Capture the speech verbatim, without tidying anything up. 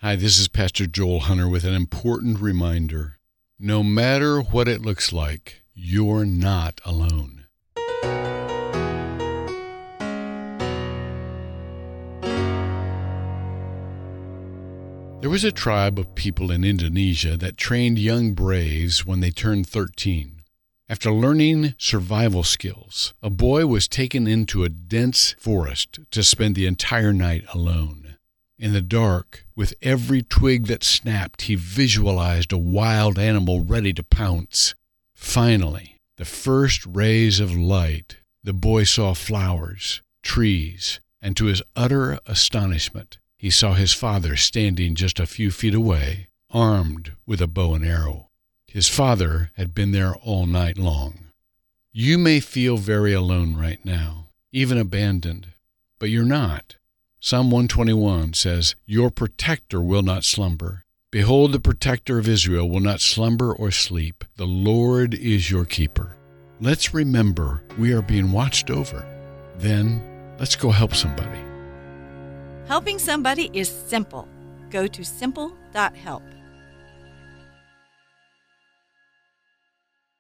Hi, this is Pastor Joel Hunter with an important reminder. No matter what it looks like, you're not alone. There was a tribe of people in Indonesia that trained young braves when they turned thirteen. After learning survival skills, a boy was taken into a dense forest to spend the entire night alone. In the dark, with every twig that snapped, he visualized a wild animal ready to pounce. Finally, the first rays of light, the boy saw flowers, trees, and to his utter astonishment, he saw his father standing just a few feet away, armed with a bow and arrow. His father had been there all night long. You may feel very alone right now, even abandoned, but you're not. Psalm one twenty-one says, "Your protector will not slumber. Behold, the protector of Israel will not slumber or sleep. The Lord is your keeper." Let's remember we are being watched over. Then, let's go help somebody. Helping somebody is simple. Go to simple dot help.